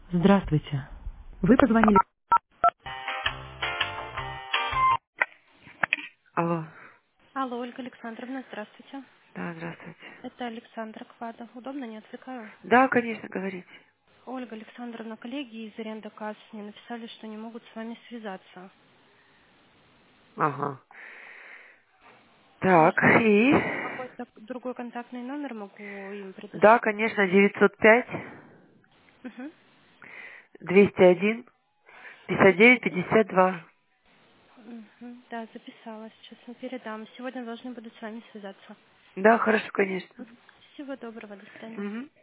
Здравствуйте. Вы позвонили. Алло. Алло, Ольга Александровна, здравствуйте. Да, здравствуйте. Это Александра Квада. Удобно, не отвлекаю? Да, конечно, говорите. Ольга Александровна, коллеги из аренда касс мне написали, что не могут с вами связаться. Ага. Так, Может, и? какой-то другой контактный номер могу им Да, предоставить? конечно, 905 Угу. 201 59 52. Угу. Да, записала. Сейчас им передам. Сегодня должны будут с вами связаться. Да, хорошо, конечно. Мгм. Всего доброго, до свидания. Мгм.